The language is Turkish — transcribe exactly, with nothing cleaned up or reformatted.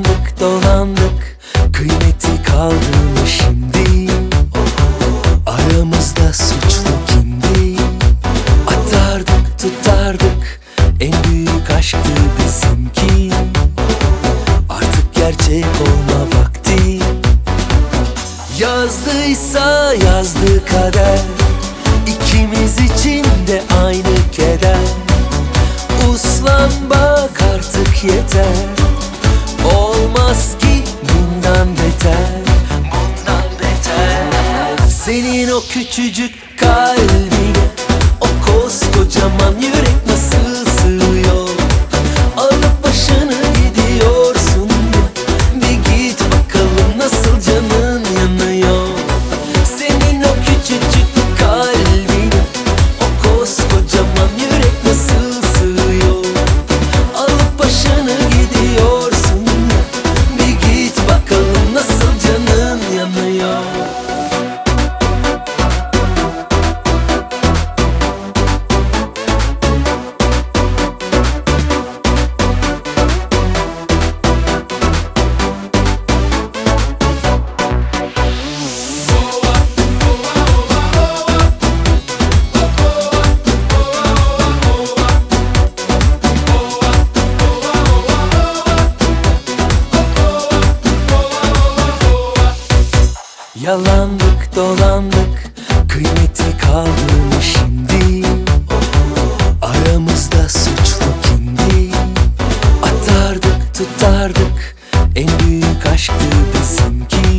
Yalandık dolandık, kıymeti kaldı mı şimdi? Aramızda suçlu kimdi? Atardık tutardık, en büyük aşktı bizimki. Artık gerçek olma vakti. Yazdıysa yazdı kader, İkimiz için de aynı keder. Uslan bak artık yeter, olmaz ki bundan beter, bundan beter. Senin o küçücük kalbine o koskocaman yürek nasıl sığıyor? Alıp başını gidiyorsun, bir git bakalım nasıl canın yanıyor. Senin o küçücük kalbine o koskocaman yürek nasıl sığıyor? Alıp başını gidiyorsun, bir git bakalım nasıl canın yanıyor. Yalandık dolandık, kıymeti kaldı mı şimdi? Aramızda suçlu kimdi? Atardık tutardık, en büyük aşktı bizimki.